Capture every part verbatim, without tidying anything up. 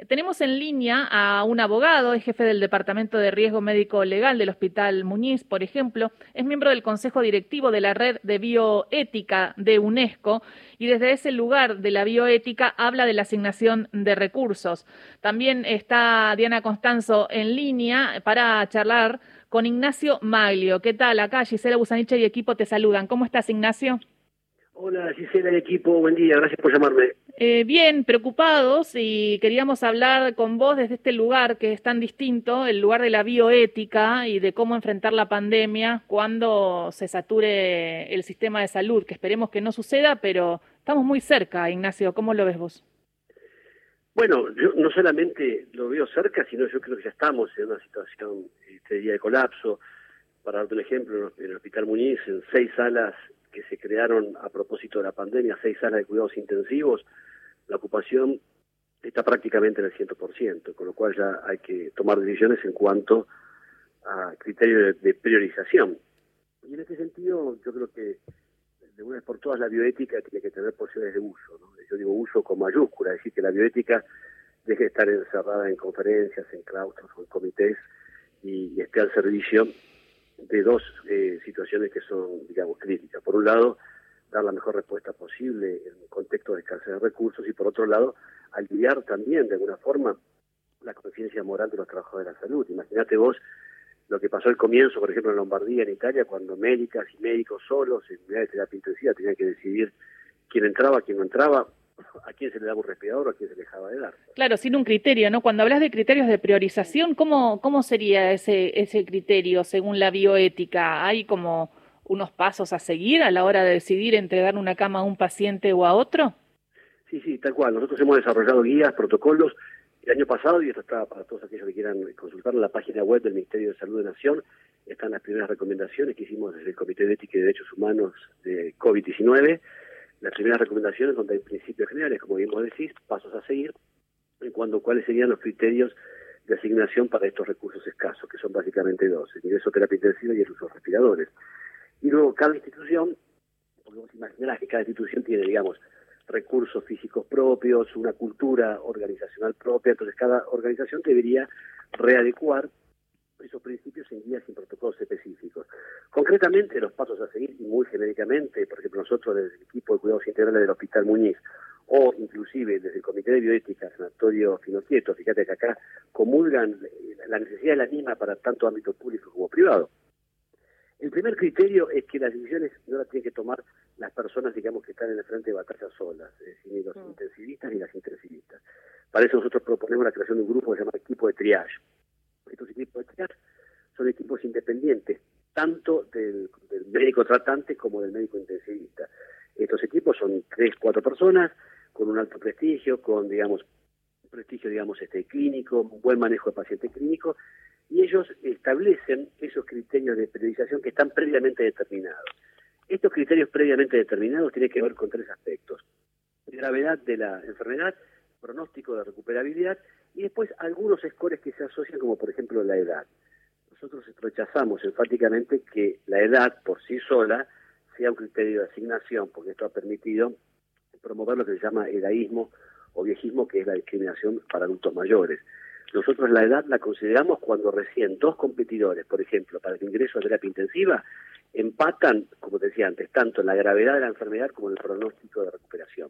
Tenemos en línea a un abogado, es jefe del Departamento de Riesgo Médico Legal del Hospital Muñiz, por ejemplo, es miembro del Consejo Directivo de la Red de Bioética de UNESCO y desde ese lugar de la bioética habla de la asignación de recursos. También está Diana Constanzo en línea para charlar con Ignacio Maglio. ¿Qué tal? Acá Gisela Busaniche y equipo te saludan. ¿Cómo estás, Ignacio? Hola Gisela y equipo, buen día, gracias por llamarme. Eh, bien, preocupados y queríamos hablar con vos desde este lugar que es tan distinto, el lugar de la bioética y de cómo enfrentar la pandemia cuando se sature el sistema de salud, que esperemos que no suceda, pero estamos muy cerca, Ignacio, ¿cómo lo ves vos? Bueno, yo no solamente lo veo cerca, sino yo creo que ya estamos en una situación este, de colapso. Para darte un ejemplo, en el Hospital Muñiz, en seis salas que se crearon a propósito de la pandemia, seis salas de cuidados intensivos, la ocupación está prácticamente en el cien por ciento, con lo cual ya hay que tomar decisiones en cuanto a criterios de, de priorización. Y en este sentido, yo creo que de una vez por todas la bioética tiene que tener posibilidades de uso, ¿no? Yo digo uso con mayúscula, es decir, que la bioética deje de estar encerrada en conferencias, en claustros o en comités y, y esté al servicio de dos eh, situaciones que son, digamos, críticas. Por un lado, dar la mejor respuesta posible en un contexto de escasez de recursos y por otro lado, aliviar también de alguna forma la conciencia moral de los trabajadores de la salud. Imagínate vos lo que pasó al comienzo, por ejemplo, en Lombardía, en Italia, cuando médicas y médicos solos en unidades de terapia intensiva tenían que decidir quién entraba, quién no entraba, a quién se le daba un respirador o a quién se le dejaba de dar. Claro, sin un criterio, ¿no? Cuando hablas de criterios de priorización, ¿cómo, cómo sería ese, ese criterio según la bioética? ¿Hay como unos pasos a seguir a la hora de decidir entregar una cama a un paciente o a otro? Sí, sí, tal cual. Nosotros hemos desarrollado guías, protocolos, el año pasado, y esto está para todos aquellos que quieran consultar en la página web del Ministerio de Salud de Nación, están las primeras recomendaciones que hicimos desde el Comité de Ética y Derechos Humanos de COVID diecinueve, las primeras recomendaciones donde hay principios generales, como bien vos decís, pasos a seguir, en cuanto a cuáles serían los criterios de asignación para estos recursos escasos, que son básicamente dos, el ingreso a terapia intensiva y el uso de respiradores. Y luego cada institución, porque vos imaginarás que cada institución tiene, digamos, recursos físicos propios, una cultura organizacional propia, entonces cada organización debería readecuar esos principios en guías y en protocolos específicos. Concretamente, los pasos a seguir, y muy genéricamente, por ejemplo, nosotros desde el equipo de cuidados integrales del Hospital Muñiz, o inclusive desde el Comité de Bioética, Sanatorio Finocchieto, fíjate que acá comulgan la necesidad de la misma para tanto ámbito público como privado. El primer criterio es que las decisiones no las tienen que tomar las personas, digamos, que están en el frente de batalla solas, es decir, ni los mm. intensivistas ni las intensivistas. Para eso nosotros proponemos la creación de un grupo que se llama equipo de triage. Estos equipos de triage son equipos independientes, tanto del, del médico tratante como del médico intensivista. Estos equipos son tres, cuatro personas, con un alto prestigio, con, digamos, prestigio, digamos, este clínico, un buen manejo de paciente clínico, y ellos establecen esos criterios de priorización que están previamente determinados. Estos criterios previamente determinados tienen que ver con tres aspectos: gravedad de la enfermedad, pronóstico de recuperabilidad y después algunos scores que se asocian, como por ejemplo la edad. Nosotros rechazamos enfáticamente que la edad por sí sola sea un criterio de asignación, porque esto ha permitido promover lo que se llama edadismo o viejismo, que es la discriminación para adultos mayores. Nosotros la edad la consideramos cuando recién dos competidores, por ejemplo, para el ingreso a terapia intensiva, empatan, como te decía antes, tanto en la gravedad de la enfermedad como en el pronóstico de recuperación.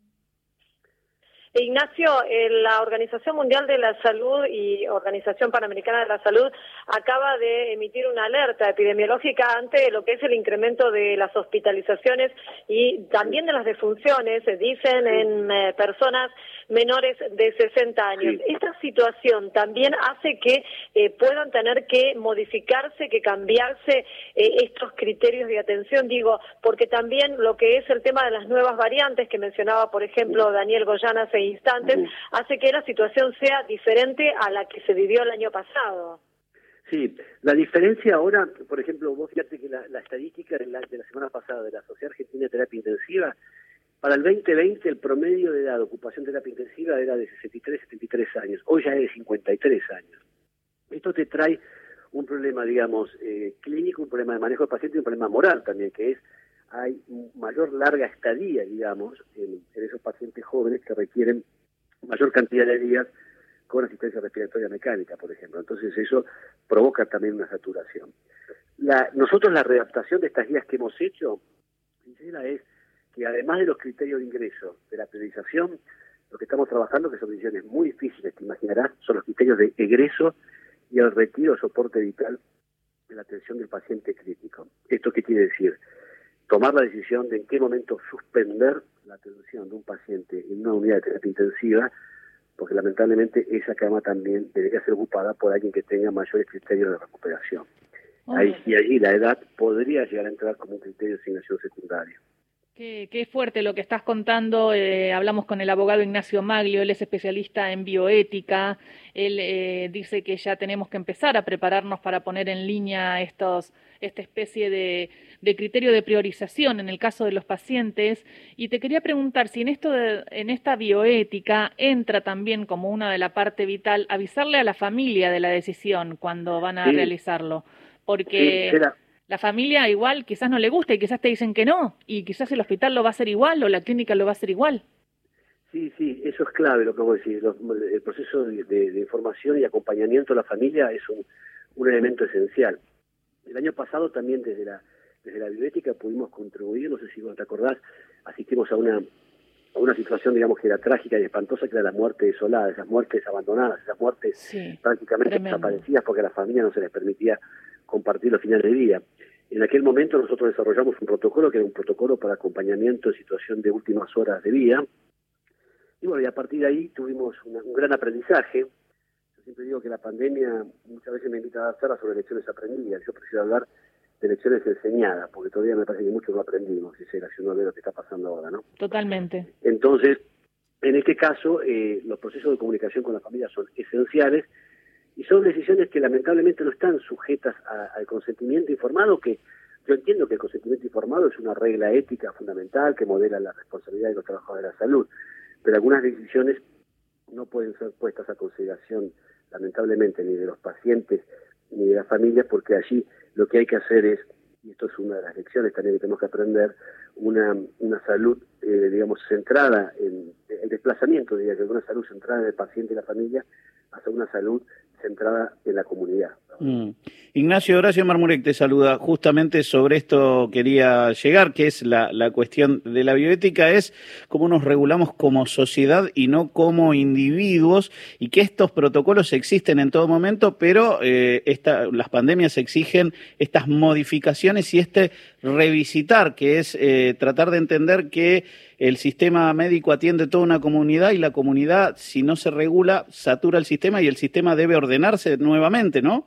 Ignacio, eh, la Organización Mundial de la Salud y Organización Panamericana de la Salud acaba de emitir una alerta epidemiológica ante lo que es el incremento de las hospitalizaciones y también de las defunciones, se dicen, en eh, personas menores de sesenta años. Sí. Esta situación también hace que eh, puedan tener que modificarse, que cambiarse eh, estos criterios de atención, digo, porque también lo que es el tema de las nuevas variantes que mencionaba, por ejemplo, Daniel Goyan hace instantes, uh-huh. hace que la situación sea diferente a la que se vivió el año pasado. Sí, la diferencia ahora, por ejemplo, vos fíjate que la, la estadística de la, de la semana pasada de la Sociedad Argentina de Terapia Intensiva, para el veinte veinte el promedio de edad de ocupación de terapia intensiva era de sesenta y tres, setenta y tres años, hoy ya es de cincuenta y tres años. Esto te trae un problema, digamos, eh, clínico, un problema de manejo del paciente y un problema moral también, que es hay mayor larga estadía, digamos, en, en esos pacientes jóvenes que requieren mayor cantidad de días con asistencia respiratoria mecánica, por ejemplo. Entonces eso provoca también una saturación. La, nosotros la readaptación de estas guías que hemos hecho, sincera, es que además de los criterios de ingreso, de la priorización, lo que estamos trabajando, que son decisiones muy difíciles, te imaginarás, son los criterios de egreso y el retiro o soporte vital de la atención del paciente crítico. ¿Esto qué quiere decir? Tomar la decisión de en qué momento suspender la atención de un paciente en una unidad de terapia intensiva, porque lamentablemente esa cama también debería ser ocupada por alguien que tenga mayores criterios de recuperación. Oh. Ahí, y allí la edad podría llegar a entrar como un criterio de asignación secundaria. Qué, qué fuerte lo que estás contando. Eh, hablamos con el abogado Ignacio Maglio, él es especialista en bioética. Él eh, dice que ya tenemos que empezar a prepararnos para poner en línea estos, esta especie de, de criterio de priorización en el caso de los pacientes. Y te quería preguntar si en esto de, en esta bioética entra también como una de la parte vital avisarle a la familia de la decisión cuando van a sí. realizarlo, porque sí, la familia igual quizás no le gusta y quizás te dicen que no, y quizás el hospital lo va a hacer igual o la clínica lo va a hacer igual. Sí, sí, eso es clave lo que vos decís. Los, el proceso de, de, de información y acompañamiento a la familia es un, un elemento esencial. El año pasado también desde la desde la bioética pudimos contribuir, no sé si vos te acordás, asistimos a una a una situación, digamos, que era trágica y espantosa, que era la muerte desolada, esas muertes abandonadas, esas muertes sí, prácticamente tremendo. desaparecidas porque a las familias no se les permitía compartir los finales de día. En aquel momento nosotros desarrollamos un protocolo que era un protocolo para acompañamiento en situación de últimas horas de vida. Y bueno, y a partir de ahí tuvimos una, un gran aprendizaje. Yo siempre digo que la pandemia muchas veces me invita a dar charlas sobre lecciones aprendidas. Yo prefiero hablar de lecciones enseñadas, porque todavía me parece que mucho no aprendimos, si uno ve lo que está pasando ahora, ¿no? Totalmente. Entonces, en este caso, eh, los procesos de comunicación con la familia son esenciales y son decisiones que lamentablemente no están sujetas a, al consentimiento informado, que yo entiendo que el consentimiento informado es una regla ética fundamental que modela la responsabilidad de los trabajadores de la salud, pero algunas decisiones no pueden ser puestas a consideración, lamentablemente, ni de los pacientes ni de las familias, porque allí lo que hay que hacer es, y esto es una de las lecciones también que tenemos que aprender, una, una salud, eh, digamos, centrada en el desplazamiento, diría que una salud centrada en el paciente y la familia, hacia una salud centrada en la comunidad. Mm. Ignacio, Horacio Marmurek te saluda. Justamente sobre esto quería llegar, que es la, la cuestión de la bioética, es cómo nos regulamos como sociedad y no como individuos, y que estos protocolos existen en todo momento, pero eh, esta, las pandemias exigen estas modificaciones y este revisitar, que es eh, tratar de entender que el sistema médico atiende toda una comunidad y la comunidad, si no se regula, satura el sistema y el sistema debe ordenarse nuevamente, ¿no?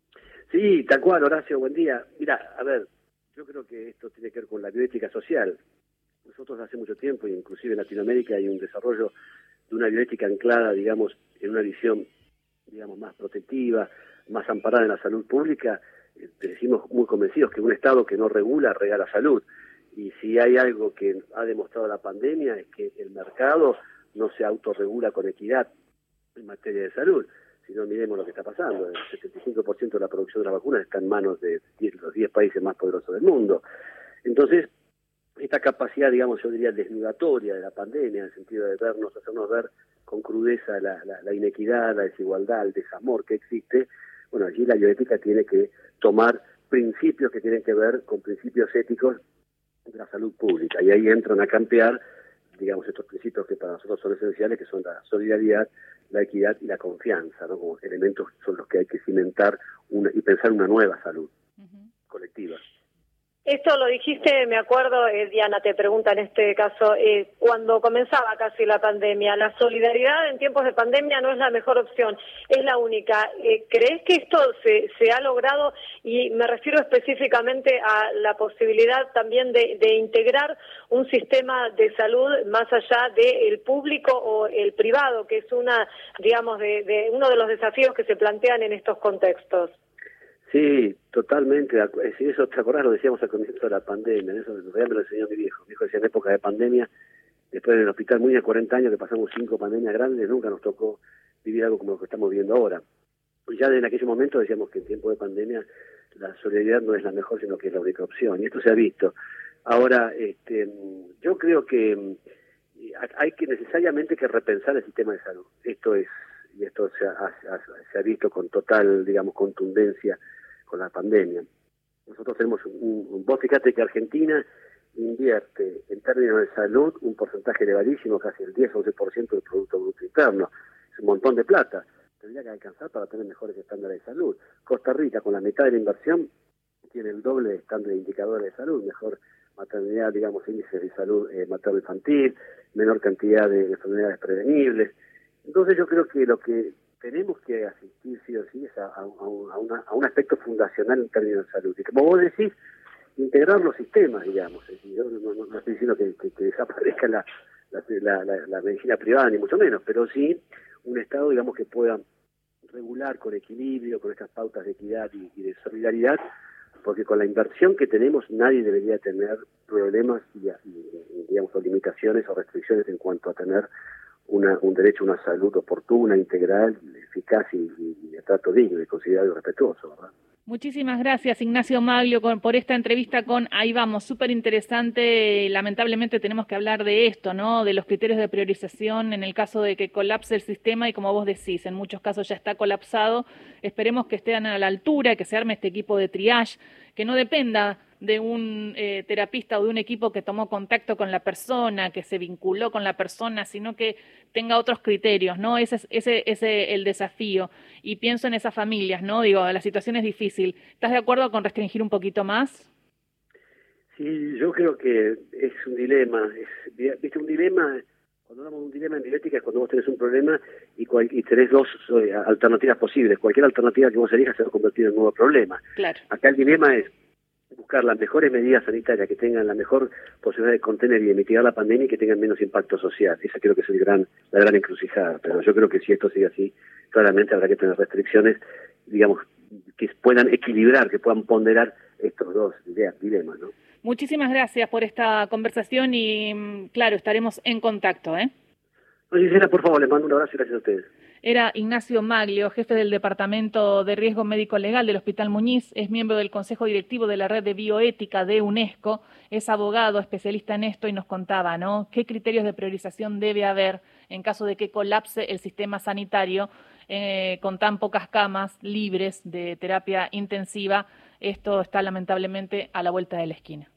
Sí, tal cual, Horacio, buen día. Mira, a ver, yo creo que esto tiene que ver con la bioética social. Nosotros hace mucho tiempo, y inclusive en Latinoamérica, hay un desarrollo de una bioética anclada, digamos, en una visión, digamos, más protectiva, más amparada en la salud pública. Eh, decimos muy convencidos que un Estado que no regula, regala salud. Y si hay algo que ha demostrado la pandemia es que el mercado no se autorregula con equidad en materia de salud. Si no, miremos lo que está pasando. El setenta y cinco por ciento de la producción de las vacunas está en manos de diez, los diez países más poderosos del mundo. Entonces, esta capacidad, digamos, yo diría desnudatoria de la pandemia, en el sentido de vernos, hacernos ver con crudeza la, la, la inequidad, la desigualdad, el desamor que existe, bueno, allí la bioética tiene que tomar principios que tienen que ver con principios éticos de la salud pública, y ahí entran a campear, digamos, estos principios que para nosotros son esenciales, que son la solidaridad, la equidad y la confianza, ¿no? Como elementos son los que hay que cimentar una, y pensar una nueva salud uh-huh. colectiva. Esto lo dijiste, me acuerdo, eh, Diana te pregunta en este caso, eh, cuando comenzaba casi la pandemia, la solidaridad en tiempos de pandemia no es la mejor opción, es la única. Eh, ¿Crees que esto se, se ha logrado? Y me refiero específicamente a la posibilidad también de, de integrar un sistema de salud más allá del público o el privado, que es una, digamos, de, de uno de los desafíos que se plantean en estos contextos. Sí, totalmente. Si eso, ¿te acordás? Lo decíamos al comienzo de la pandemia, eso me lo enseñó mi viejo. Mi viejo decía, en época de pandemia, después del hospital muy de cuarenta años que pasamos cinco pandemias grandes, nunca nos tocó vivir algo como lo que estamos viviendo ahora. Pues ya en aquel momento decíamos que en tiempo de pandemia la solidaridad no es la mejor, sino que es la única opción. Y esto se ha visto. Ahora, este, yo creo que hay que necesariamente que repensar el sistema de salud. Esto es, y esto se ha, ha, se ha visto con total, digamos, contundencia con la pandemia. Nosotros tenemos un, un vos fíjate que Argentina invierte en términos de salud un porcentaje elevadísimo, casi el diez o once por ciento del Producto Bruto Interno. Es un montón de plata. Tendría que alcanzar para tener mejores estándares de salud. Costa Rica, con la mitad de la inversión, tiene el doble de estándares de indicadores de salud, mejor maternidad, digamos, índices de salud eh, materno-infantil, menor cantidad de enfermedades prevenibles. Entonces yo creo que lo que tenemos que asistir sí o sí es a, a, a, una, a un aspecto fundacional en términos de salud. Y como vos decís, integrar los sistemas, digamos. Es decir, yo no, no, no estoy diciendo que, que, que desaparezca la, la, la, la, la medicina privada, ni mucho menos, pero sí un Estado, digamos, que pueda regular con equilibrio, con estas pautas de equidad y, y de solidaridad, porque con la inversión que tenemos nadie debería tener problemas y, y, y digamos, o limitaciones o restricciones en cuanto a tener una, un derecho a una salud oportuna, integral, eficaz y, y, y de trato digno, y considerado y respetuoso, ¿verdad? Muchísimas gracias, Ignacio Maglio, con, por esta entrevista con Ahí Vamos, súper interesante. Lamentablemente tenemos que hablar de esto, ¿no? De los criterios de priorización en el caso de que colapse el sistema y como vos decís, en muchos casos ya está colapsado. Esperemos que estén a la altura, que se arme este equipo de triage, que no dependa de un eh, terapista o de un equipo que tomó contacto con la persona, que se vinculó con la persona, sino que tenga otros criterios, ¿no? Ese es ese, ese el desafío. Y pienso en esas familias, ¿no? Digo, la situación es difícil. ¿Estás de acuerdo con restringir un poquito más? Sí, yo creo que es un dilema. Es, ¿viste? Un dilema, cuando hablamos de un dilema en bioética es cuando vos tenés un problema y, cual, y tenés dos eh, alternativas posibles. Cualquier alternativa que vos elijas se va a convertir en un nuevo problema. Claro. Acá el dilema es buscar las mejores medidas sanitarias que tengan la mejor posibilidad de contener y de mitigar la pandemia y que tengan menos impacto social. Esa creo que es el gran, la gran encrucijada. Pero yo creo que si esto sigue así, claramente habrá que tener restricciones, digamos, que puedan equilibrar, que puedan ponderar estos dos ideas, dilemas, ¿no? Muchísimas gracias por esta conversación y, claro, estaremos en contacto, ¿eh? No, Gisela, por favor, les mando un abrazo y gracias a ustedes. Era Ignacio Maglio, jefe del Departamento de Riesgo Médico Legal del Hospital Muñiz, es miembro del Consejo Directivo de la Red de Bioética de UNESCO, es abogado, especialista en esto y nos contaba, ¿no?, qué criterios de priorización debe haber en caso de que colapse el sistema sanitario eh, con tan pocas camas libres de terapia intensiva. Esto está lamentablemente a la vuelta de la esquina.